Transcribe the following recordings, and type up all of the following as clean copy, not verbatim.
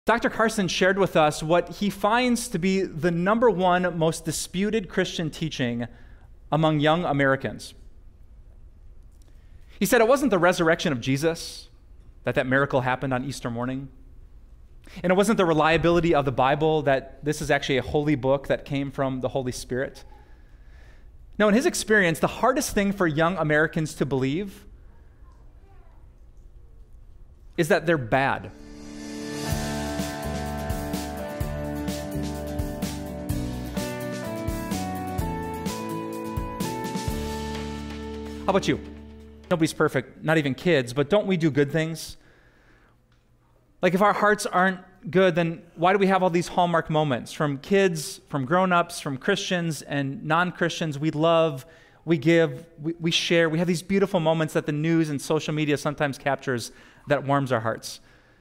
Dr. Carson shared with us what he finds to be the number one most disputed Christian teaching among young Americans. He said it wasn't the resurrection of Jesus, that miracle happened on Easter morning. And it wasn't the reliability of the Bible, that this is actually a holy book that came from the Holy Spirit. No, in his experience, the hardest thing for young Americans to believe is that they're bad. How about you? Nobody's perfect, not even kids, but don't we do good things? Like if our hearts aren't good, then why do we have all these hallmark moments from kids, from grown-ups, from Christians and non-Christians? We love, we give, we share. We have these beautiful moments that the news and social media sometimes captures that warms our hearts.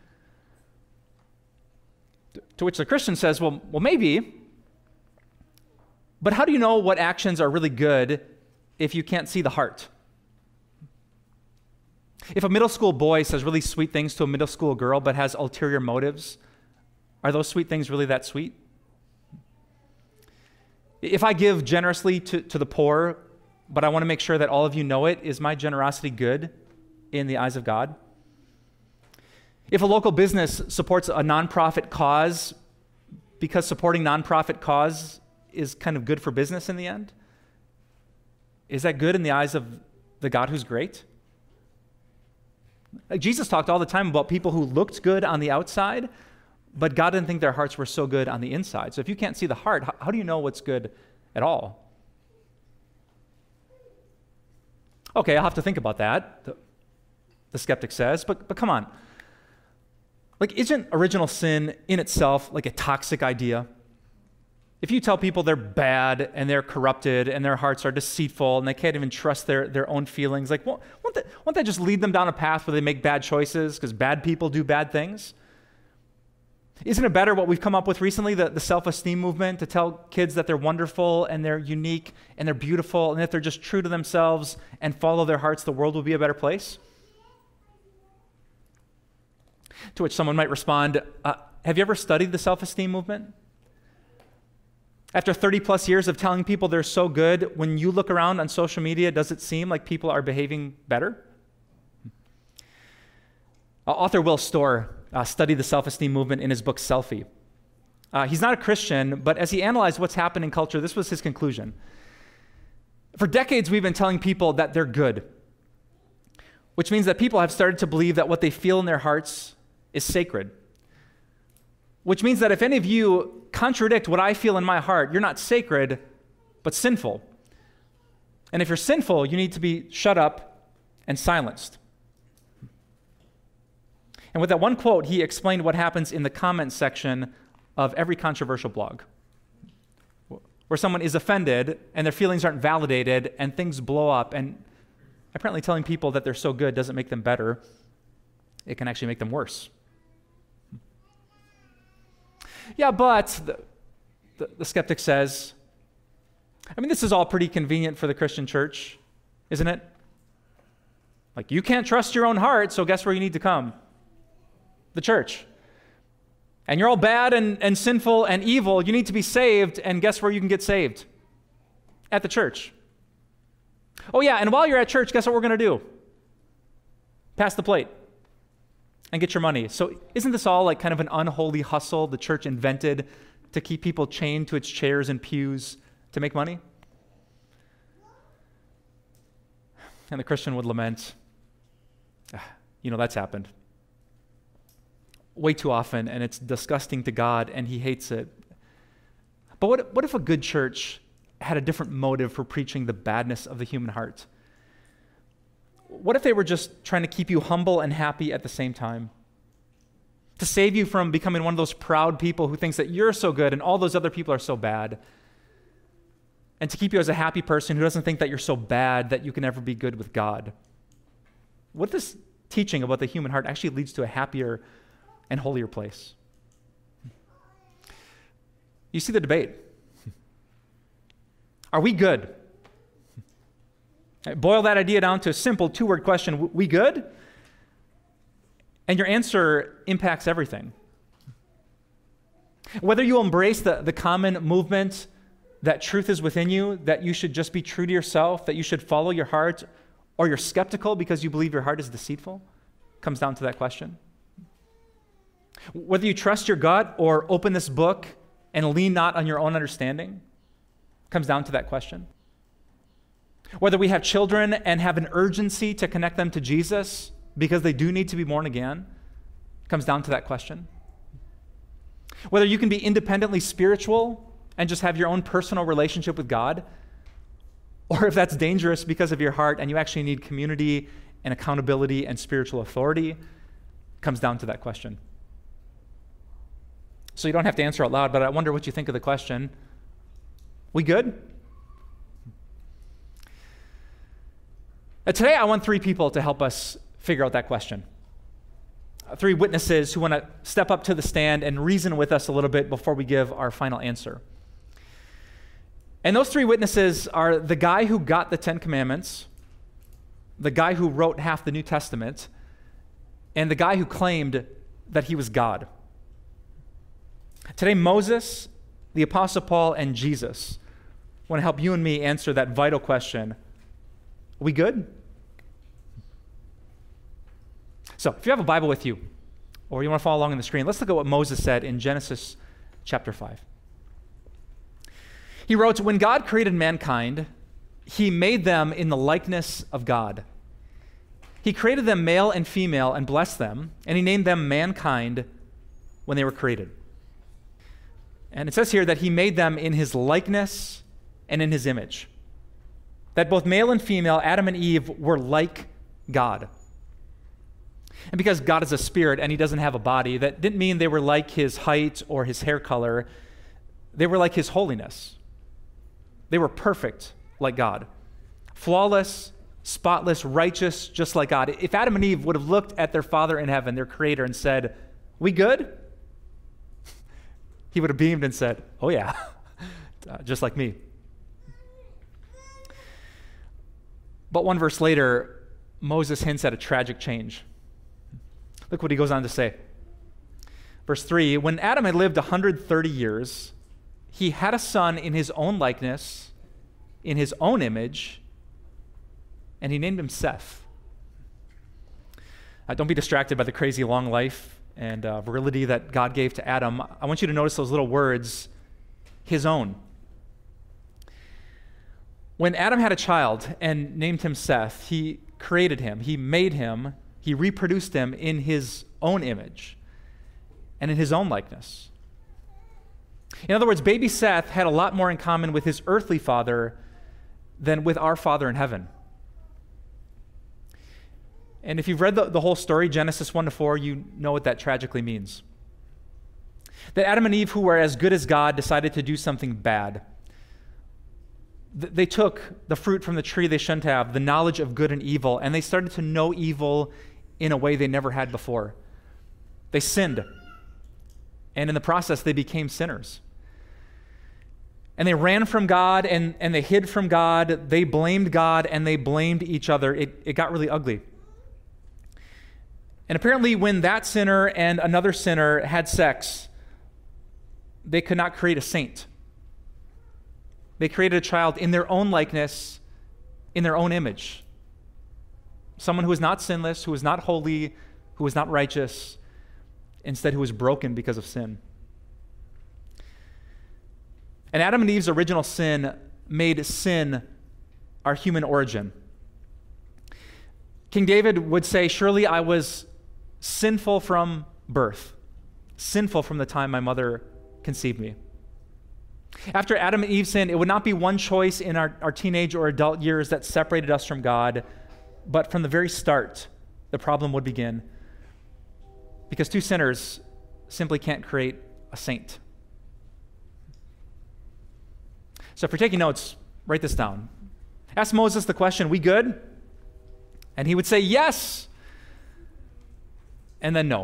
To which the Christian says, well, maybe, but how do you know what actions are really good if you can't see the heart? If a middle school boy says really sweet things to a middle school girl but has ulterior motives, are those sweet things really that sweet? If I give generously to the poor, but I want to make sure that all of you know it, is my generosity good in the eyes of God? If a local business supports a nonprofit cause because supporting nonprofit cause is kind of good for business in the end, is that good in the eyes of the God who's great? Like Jesus talked all the time about people who looked good on the outside, but God didn't think their hearts were so good on the inside. So if you can't see the heart, how do you know what's good at all? Okay, I'll have to think about that, the skeptic says, but come on. Like, isn't original sin in itself like a toxic idea? If you tell people they're bad and they're corrupted and their hearts are deceitful and they can't even trust their own feelings, like, won't that just lead them down a path where they make bad choices because bad people do bad things? Isn't it better what we've come up with recently, the self-esteem movement, to tell kids that they're wonderful and they're unique and they're beautiful, and if they're just true to themselves and follow their hearts, the world will be a better place? To which someone might respond, have you ever studied the self-esteem movement? After 30 plus years of telling people they're so good, when you look around on social media, does it seem like people are behaving better? Author Will Storr studied the self-esteem movement in his book, Selfie. He's not a Christian, but as he analyzed what's happened in culture, this was his conclusion. For decades, we've been telling people that they're good, which means that people have started to believe that what they feel in their hearts is sacred. Which means that if any of you contradict what I feel in my heart, you're not sacred, but sinful. And if you're sinful, you need to be shut up and silenced. And with that one quote, he explained what happens in the comment section of every controversial blog, where someone is offended and their feelings aren't validated and things blow up. And apparently telling people that they're so good doesn't make them better. It can actually make them worse. Yeah, but the skeptic says, I mean, this is all pretty convenient for the Christian church, isn't it? Like, you can't trust your own heart, so guess where you need to come? The church. And you're all bad and sinful and evil. You need to be saved, and guess where you can get saved? At the church. Oh yeah, and while you're at church, guess what we're going to do? Pass the plate and get your money. So isn't this all like kind of an unholy hustle the church invented to keep people chained to its chairs and pews to make money? And the Christian would lament, that's happened way too often, and it's disgusting to God, and he hates it. But what if a good church had a different motive for preaching the badness of the human heart? What if they were just trying to keep you humble and happy at the same time? To save you from becoming one of those proud people who thinks that you're so good and all those other people are so bad. And to keep you as a happy person who doesn't think that you're so bad that you can never be good with God. What if this teaching about the human heart actually leads to a happier and holier place? You see the debate. Are we good? Boil that idea down to a simple two-word question. We good? And your answer impacts everything. Whether you embrace the common movement that truth is within you, that you should just be true to yourself, that you should follow your heart, or you're skeptical because you believe your heart is deceitful, comes down to that question. Whether you trust your gut or open this book and lean not on your own understanding, comes down to that question. Whether we have children and have an urgency to connect them to Jesus because they do need to be born again, comes down to that question. Whether you can be independently spiritual and just have your own personal relationship with God, or if that's dangerous because of your heart and you actually need community and accountability and spiritual authority, comes down to that question. So you don't have to answer out loud, but I wonder what you think of the question. We good? Today I want 3 people to help us figure out that question. 3 witnesses who want to step up to the stand and reason with us a little bit before we give our final answer. And those 3 witnesses are the guy who got the 10 Commandments, the guy who wrote half the New Testament, and the guy who claimed that he was God. Today, Moses, the Apostle Paul, and Jesus want to help you and me answer that vital question. Are we good? So, if you have a Bible with you, or you want to follow along on the screen, let's look at what Moses said in Genesis chapter 5. He wrote, "When God created mankind, he made them in the likeness of God. He created them male and female and blessed them, and he named them mankind when they were created." And it says here that he made them in his likeness and in his image. That both male and female, Adam and Eve, were like God. And because God is a spirit and he doesn't have a body, that didn't mean they were like his height or his hair color. They were like his holiness. They were perfect like God. Flawless, spotless, righteous, just like God. If Adam and Eve would have looked at their Father in heaven, their Creator, and said, "We good?" He would have beamed and said, "Oh yeah, just like me." But one verse later, Moses hints at a tragic change. Look what he goes on to say. Verse 3, "When Adam had lived 130 years, he had a son in his own likeness, in his own image, and he named him Seth." Don't be distracted by the crazy long life and virility that God gave to Adam. I want you to notice those little words, his own. When Adam had a child and named him Seth, he created him, he made him, he reproduced him in his own image and in his own likeness. In other words, baby Seth had a lot more in common with his earthly father than with our Father in heaven. And if you've read the whole story, Genesis 1-4, you know what that tragically means. That Adam and Eve, who were as good as God, decided to do something bad. They took the fruit from the tree they shouldn't have, the knowledge of good and evil, and they started to know evil in a way they never had before. They sinned. And in the process, they became sinners. And they ran from God, and they hid from God. They blamed God, and they blamed each other. It got really ugly. And apparently, when that sinner and another sinner had sex, they could not create a saint. They created a child in their own likeness, in their own image. Someone who was not sinless, who was not holy, who was not righteous, instead who was broken because of sin. And Adam and Eve's original sin made sin our human origin. King David would say, "Surely I was sinful from birth, sinful from the time my mother conceived me." After Adam and Eve sinned, it would not be one choice in our teenage or adult years that separated us from God, but from the very start, the problem would begin. Because 2 sinners simply can't create a saint. So if you're taking notes, write this down. Ask Moses the question, "We good?" And he would say, "Yes," and then no.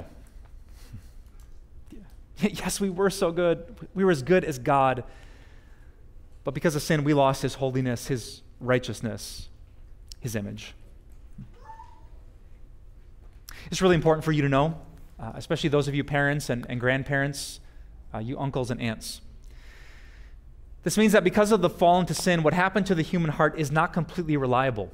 Yes, we were so good. We were as good as God. But because of sin, we lost his holiness, his righteousness, his image. It's really important for you to know, especially those of you parents and grandparents, you uncles and aunts. This means that because of the fall into sin, what happened to the human heart is not completely reliable.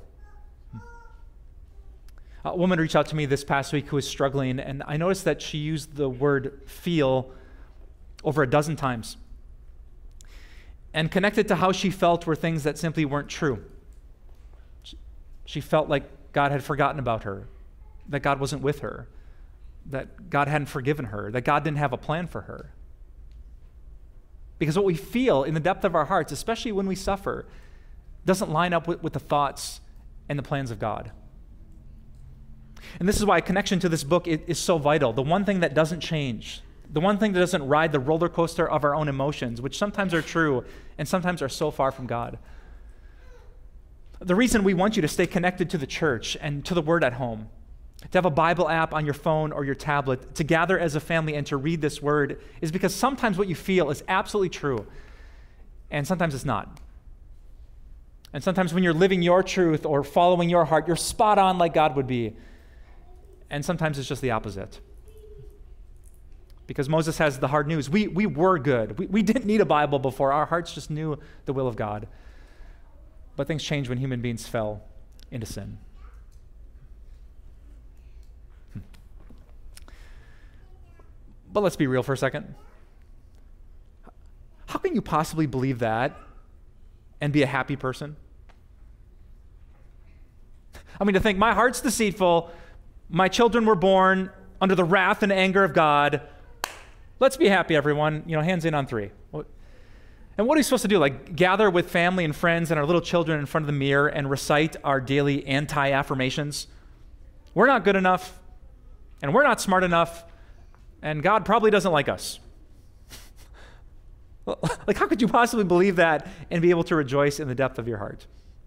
A woman reached out to me this past week who was struggling, and I noticed that she used the word feel over a dozen times. And connected to how she felt were things that simply weren't true. She felt like God had forgotten about her, that God wasn't with her, that God hadn't forgiven her, that God didn't have a plan for her. Because what we feel in the depth of our hearts, especially when we suffer, doesn't line up with the thoughts and the plans of God. And this is why a connection to this book is so vital. The one thing that doesn't change, the one thing that doesn't ride the roller coaster of our own emotions, which sometimes are true and sometimes are so far from God. The reason we want you to stay connected to the church and to the Word at home, to have a Bible app on your phone or your tablet, to gather as a family and to read this Word, is because sometimes what you feel is absolutely true, and sometimes it's not. And sometimes when you're living your truth or following your heart, you're spot on like God would be. And sometimes it's just the opposite. Because Moses has the hard news. We were good. We didn't need a Bible before. Our hearts just knew the will of God. But things changed when human beings fell into sin. But let's be real for a second. How can you possibly believe that and be a happy person? I mean, to think my heart's deceitful, my children were born under the wrath and anger of God. Let's be happy, everyone. Hands in on 3. And what are we supposed to do? Like gather with family and friends and our little children in front of the mirror and recite our daily anti-affirmations? We're not good enough, and we're not smart enough, and God probably doesn't like us. Like, how could you possibly believe that and be able to rejoice in the depth of your heart?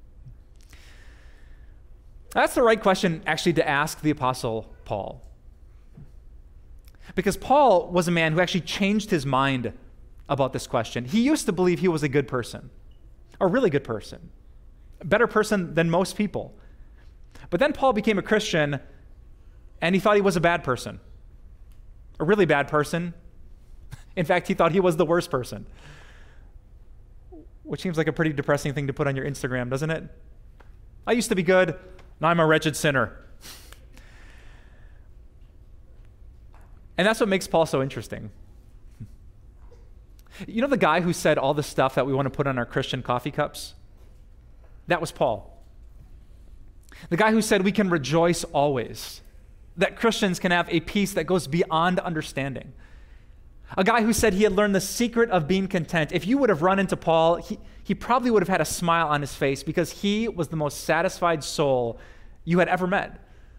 That's the right question, actually, to ask the Apostle Paul. Because Paul was a man who actually changed his mind about this question. He used to believe he was a good person, a really good person, a better person than most people. But then Paul became a Christian, and he thought he was a bad person, a really bad person. In fact, he thought he was the worst person, which seems like a pretty depressing thing to put on your Instagram, doesn't it? I used to be good, now I'm a wretched sinner. And that's what makes Paul so interesting. You know the guy who said all the stuff that we want to put on our Christian coffee cups? That was Paul. The guy who said we can rejoice always, that Christians can have a peace that goes beyond understanding. A guy who said he had learned the secret of being content. If you would have run into Paul, he probably would have had a smile on his face because he was the most satisfied soul you had ever met.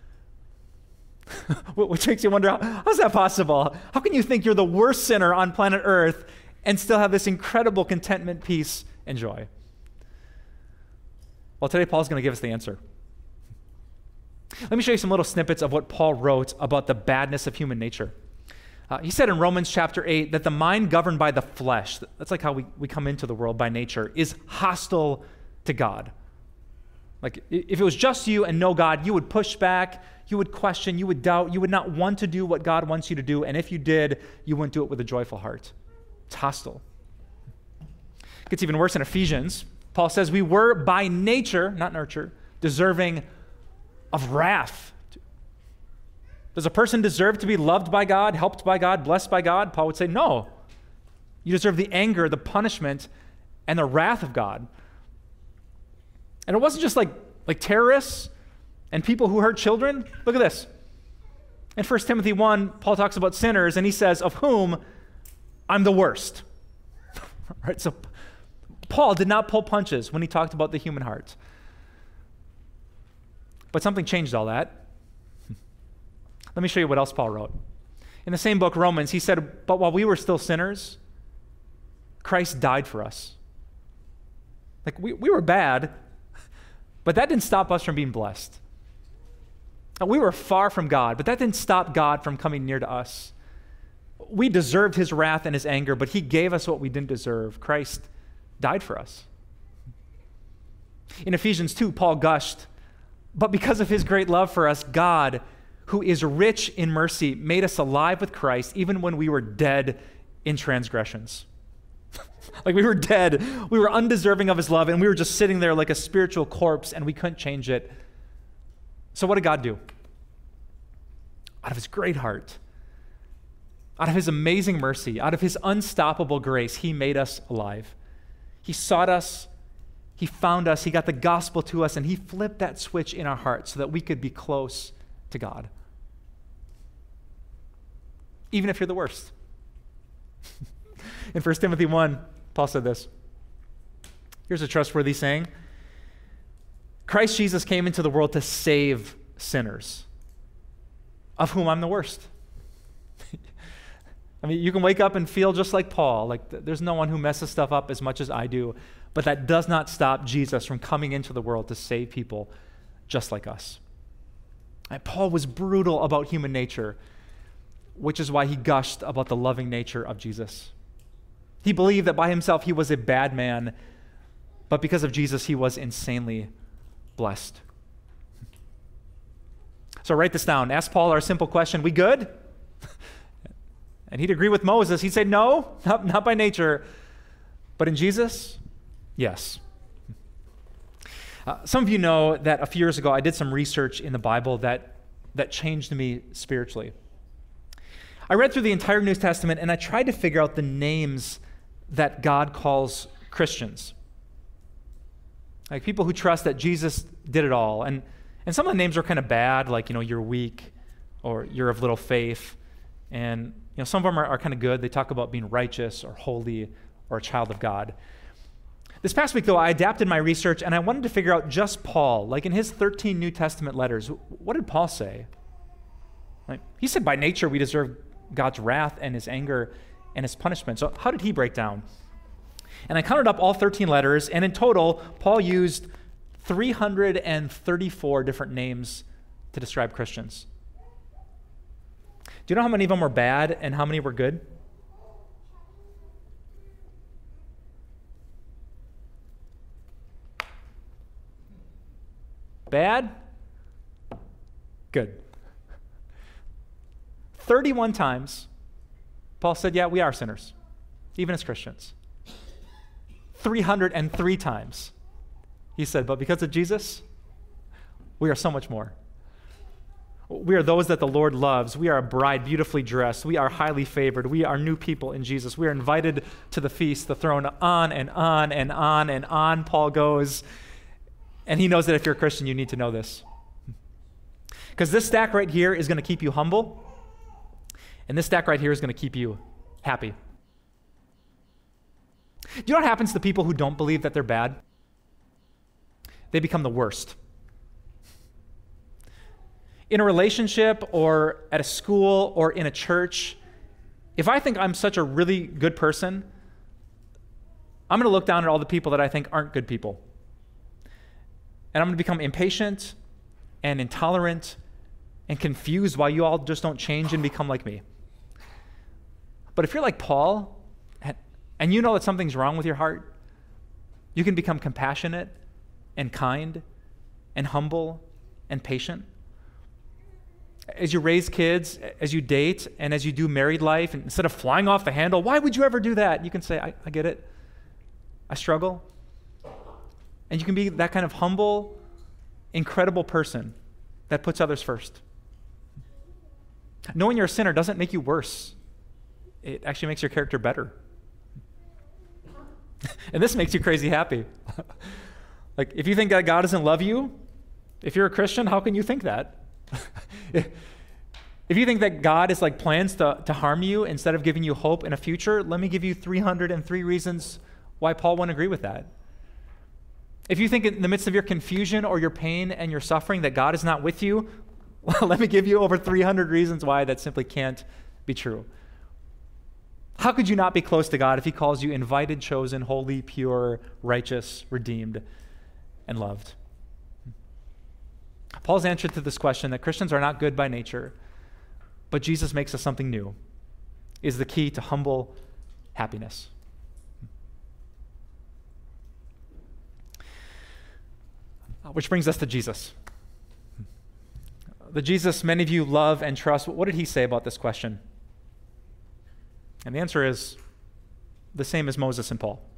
Which makes you wonder, how's that possible? How can you think you're the worst sinner on planet Earth and still have this incredible contentment, peace, and joy? Well, today Paul's going to give us the answer. Let me show you some little snippets of what Paul wrote about the badness of human nature. He said in Romans chapter 8 that the mind governed by the flesh, that's like how we come into the world by nature, is hostile to God. Like if it was just you and no God, you would push back, you would question, you would doubt, you would not want to do what God wants you to do, and if you did, you wouldn't do it with a joyful heart. It's hostile. It gets even worse in Ephesians. Paul says we were by nature, not nurture, deserving of wrath. Does a person deserve to be loved by God, helped by God, blessed by God? Paul would say, no. You deserve the anger, the punishment, and the wrath of God. And it wasn't just like terrorists and people who hurt children. Look at this. In 1 Timothy 1, Paul talks about sinners, and he says, of whom I'm the worst. Right? So Paul did not pull punches when he talked about the human heart. But something changed all that. Let me show you what else Paul wrote. In the same book, Romans, he said, but while we were still sinners, Christ died for us. Like we were bad, but that didn't stop us from being blessed. We were far from God, but that didn't stop God from coming near to us. We deserved his wrath and his anger, but he gave us what we didn't deserve. Christ died for us. In Ephesians 2, Paul gushed, but because of his great love for us, God, who is rich in mercy, made us alive with Christ even when we were dead in transgressions. Like we were dead. We were undeserving of his love, and we were just sitting there like a spiritual corpse, and we couldn't change it. So what did God do? Out of his great heart, out of his amazing mercy, out of his unstoppable grace, he made us alive. He sought us, he found us, he got the gospel to us, and he flipped that switch in our hearts so that we could be close to God. Even if you're the worst. In 1 Timothy 1, Paul said this. Here's a trustworthy saying. Christ Jesus came into the world to save sinners, of whom I'm the worst. I mean, you can wake up and feel just like Paul, like there's no one who messes stuff up as much as I do, but that does not stop Jesus from coming into the world to save people just like us. And Paul was brutal about human nature, which is why he gushed about the loving nature of Jesus. He believed that by himself he was a bad man, but because of Jesus he was insanely blessed. So write this down. Ask Paul our simple question, we good? And he'd agree with Moses. He'd say, no, not by nature, but in Jesus, yes. Some of you know that a few years ago I did some research in the Bible that changed me spiritually. I read through the entire New Testament and I tried to figure out the names that God calls Christians. Like people who trust that Jesus did it all. And some of the names are kind of bad, like, you're weak or you're of little faith. And, some of them are kind of good. They talk about being righteous or holy or a child of God. This past week, though, I adapted my research and I wanted to figure out just Paul. Like in his 13 New Testament letters, what did Paul say? Like, he said by nature we deserve God's wrath and his anger and his punishment. So how did he break down? And I counted up all 13 letters, and in total, Paul used 334 different names to describe Christians. Do you know how many of them were bad and how many were good? Bad? Good. 31 times, Paul said, yeah, we are sinners, even as Christians. 303 times, he said, but because of Jesus, we are so much more. We are those that the Lord loves. We are a bride beautifully dressed. We are highly favored. We are new people in Jesus. We are invited to the feast, the throne, on and on and on and on Paul goes. And he knows that if you're a Christian, you need to know this. Because this stack right here is going to keep you humble, and this stack right here is going to keep you happy. Do you know what happens to people who don't believe that they're bad? They become the worst. In a relationship or at a school or in a church, if I think I'm such a really good person, I'm going to look down at all the people that I think aren't good people. And I'm going to become impatient and intolerant and confused why you all just don't change and become like me. But if you're like Paul, and you know that something's wrong with your heart, you can become compassionate and kind and humble and patient. As you raise kids, as you date, and as you do married life, and instead of flying off the handle, why would you ever do that? You can say, I get it. I struggle. And you can be that kind of humble, incredible person that puts others first. Knowing you're a sinner doesn't make you worse. It actually makes your character better. And this makes you crazy happy. Like, if you think that God doesn't love you, if you're a Christian, how can you think that? If you think that God is like plans to harm you instead of giving you hope in a future, let me give you 303 reasons why Paul wouldn't agree with that. If you think in the midst of your confusion or your pain and your suffering that God is not with you, well, let me give you over 300 reasons why that simply can't be true. How could you not be close to God if he calls you invited, chosen, holy, pure, righteous, redeemed, and loved? Paul's answer to this question, that Christians are not good by nature, but Jesus makes us something new, is the key to humble happiness. Which brings us to Jesus. The Jesus many of you love and trust. What did he say about this question? And the answer is, the same as Moses and Paul.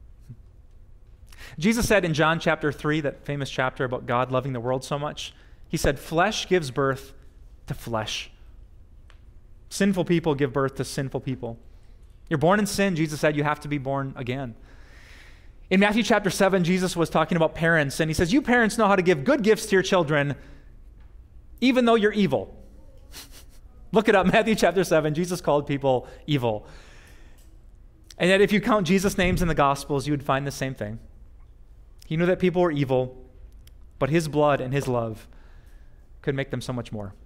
Jesus said in John chapter 3, that famous chapter about God loving the world so much, he said, flesh gives birth to flesh. Sinful people give birth to sinful people. You're born in sin, Jesus said, you have to be born again. In Matthew chapter 7, Jesus was talking about parents, and he says, you parents know how to give good gifts to your children, even though you're evil. Look it up, Matthew chapter 7, Jesus called people evil. And yet if you count Jesus' names in the Gospels, you would find the same thing. He knew that people were evil, but his blood and his love could make them so much more.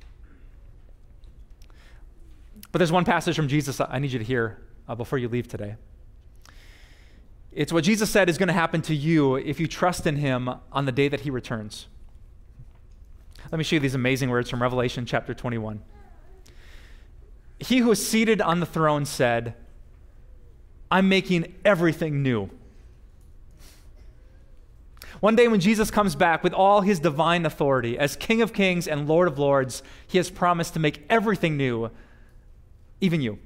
But there's one passage from Jesus I need you to hear before you leave today. It's what Jesus said is going to happen to you if you trust in him on the day that he returns. Let me show you these amazing words from Revelation chapter 21. He who is seated on the throne said, I'm making everything new. One day when Jesus comes back with all his divine authority as King of Kings and Lord of Lords, he has promised to make everything new, even you.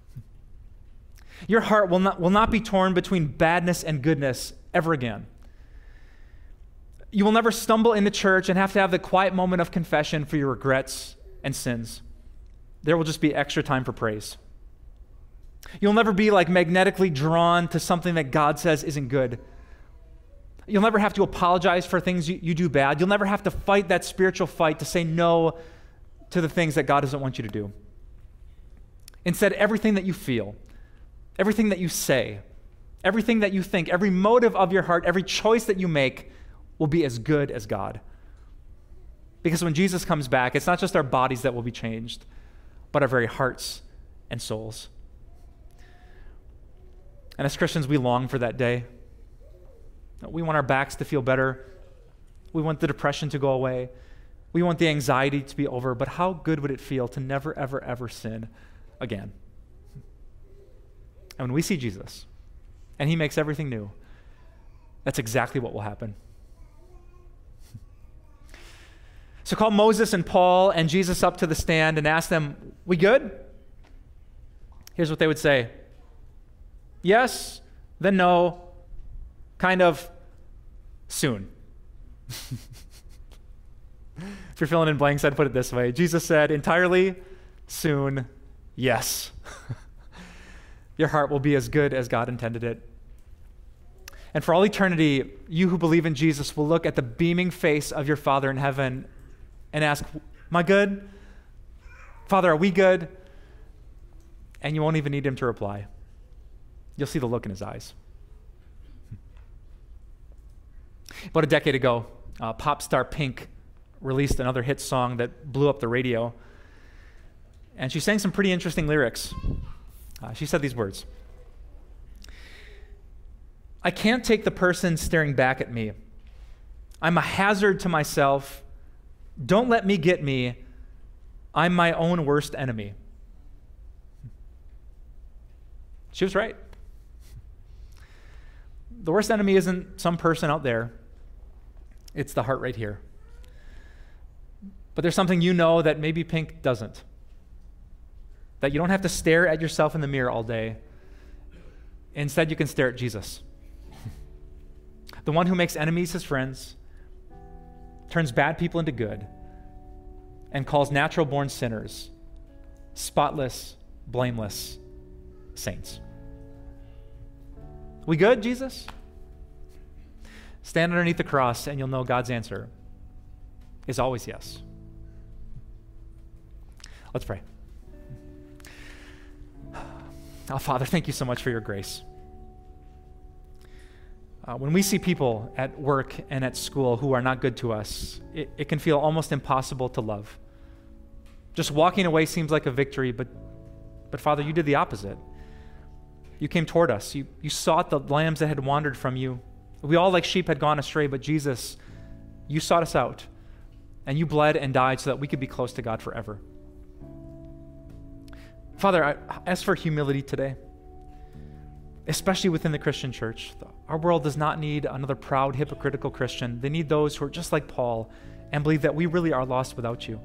Your heart will not be torn between badness and goodness ever again. You will never stumble into church and have to have the quiet moment of confession for your regrets and sins. There will just be extra time for praise. You'll never be like magnetically drawn to something that God says isn't good. You'll never have to apologize for things you do bad. You'll never have to fight that spiritual fight to say no to the things that God doesn't want you to do. Instead, everything that you feel, everything that you say, everything that you think, every motive of your heart, every choice that you make will be as good as God. Because when Jesus comes back, it's not just our bodies that will be changed, but our very hearts and souls. And as Christians, we long for that day. We want our backs to feel better. We want the depression to go away. We want the anxiety to be over. But how good would it feel to never, ever, ever sin again? And when we see Jesus and he makes everything new, that's exactly what will happen. So call Moses and Paul and Jesus up to the stand and ask them, we good? Here's what they would say. Yes, then no, kind of, soon. If you're filling in blanks, I'd put it this way. Jesus said, entirely, soon, yes. Your heart will be as good as God intended it. And for all eternity, you who believe in Jesus will look at the beaming face of your Father in heaven and ask, am I good? Father, are we good? And you won't even need him to reply. You'll see the look in his eyes. About a decade ago, pop star Pink released another hit song that blew up the radio. And she sang some pretty interesting lyrics. She said these words. I can't take the person staring back at me. I'm a hazard to myself. Don't let me get me. I'm my own worst enemy. She was right. The worst enemy isn't some person out there. It's the heart right here. But there's something you know that maybe Pink doesn't. That you don't have to stare at yourself in the mirror all day. Instead, you can stare at Jesus. The one who makes enemies his friends, turns bad people into good, and calls natural-born sinners spotless, blameless saints. We good, Jesus? Stand underneath the cross and you'll know God's answer is always yes. Let's pray. Oh, Father, thank you so much for your grace. When we see people at work and at school who are not good to us, it can feel almost impossible to love. Just walking away seems like a victory, but Father, you did the opposite. You came toward us. You sought the lambs that had wandered from you. We all like sheep had gone astray, but Jesus, you sought us out, and you bled and died so that we could be close to God forever. Father, I ask for humility today, especially within the Christian church. Our world does not need another proud, hypocritical Christian. They need those who are just like Paul and believe that we really are lost without you.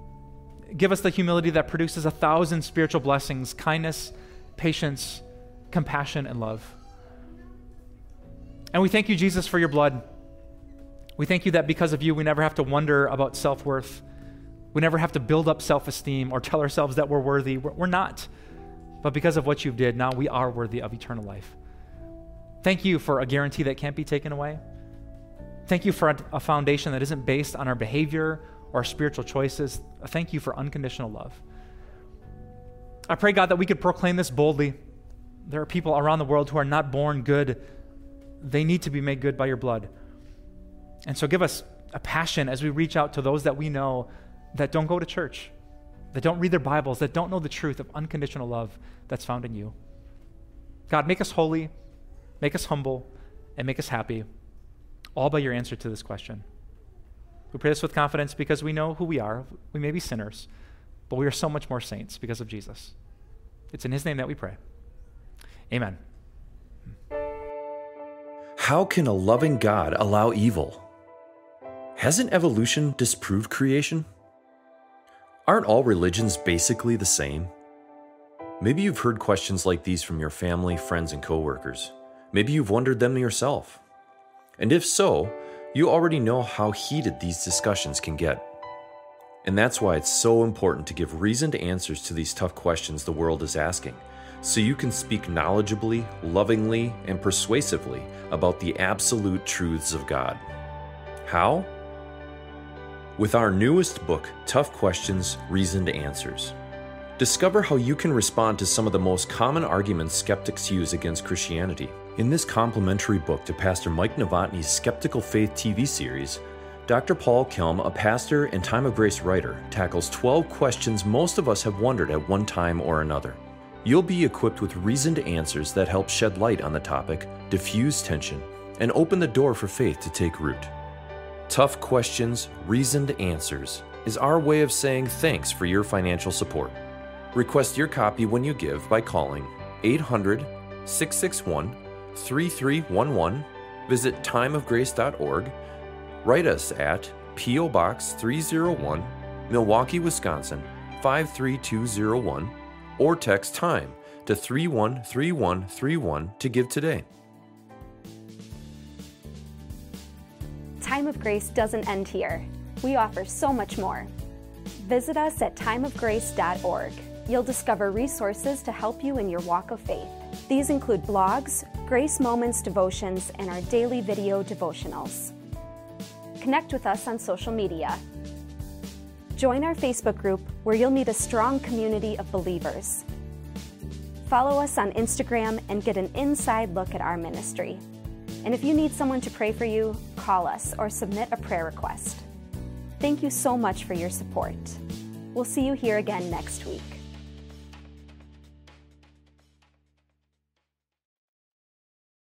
Give us the humility that produces 1,000 spiritual blessings, kindness, patience, compassion, and love. And we thank you, Jesus, for your blood. We thank you that because of you, we never have to wonder about self-worth. We never have to build up self-esteem or tell ourselves that we're worthy. We're not. But because of what you did, now we are worthy of eternal life. Thank you for a guarantee that can't be taken away. Thank you for a foundation that isn't based on our behavior or our spiritual choices. Thank you for unconditional love. I pray, God, that we could proclaim this boldly. There are people around the world who are not born good. They need to be made good by your blood. And so give us a passion as we reach out to those that we know that don't go to church, that don't read their Bibles, that don't know the truth of unconditional love that's found in you. God, make us holy, make us humble, and make us happy, all by your answer to this question. We pray this with confidence because we know who we are. We may be sinners, but we are so much more saints because of Jesus. It's in his name that we pray. Amen. How can a loving God allow evil? Hasn't evolution disproved creation? Aren't all religions basically the same? Maybe you've heard questions like these from your family, friends, and coworkers. Maybe you've wondered them yourself. And if so, you already know how heated these discussions can get. And that's why it's so important to give reasoned answers to these tough questions the world is asking, so you can speak knowledgeably, lovingly, and persuasively about the absolute truths of God. How? With our newest book, Tough Questions, Reasoned Answers. Discover how you can respond to some of the most common arguments skeptics use against Christianity. In this complimentary book to Pastor Mike Novotny's Skeptical Faith TV series, Dr. Paul Kelm, a pastor and Time of Grace writer, tackles 12 questions most of us have wondered at one time or another. You'll be equipped with reasoned answers that help shed light on the topic, diffuse tension, and open the door for faith to take root. Tough Questions, Reasoned Answers is our way of saying thanks for your financial support. Request your copy when you give by calling 800-661-3311, visit timeofgrace.org, write us at P.O. Box 301, Milwaukee, Wisconsin 53201, or text TIME to 313131 to give today. Time of Grace doesn't end here. We offer so much more. Visit us at timeofgrace.org. You'll discover resources to help you in your walk of faith. These include blogs, Grace Moments devotions, and our daily video devotionals. Connect with us on social media. Join our Facebook group where you'll meet a strong community of believers. Follow us on Instagram and get an inside look at our ministry. And if you need someone to pray for you, call us or submit a prayer request. Thank you so much for your support. We'll see you here again next week.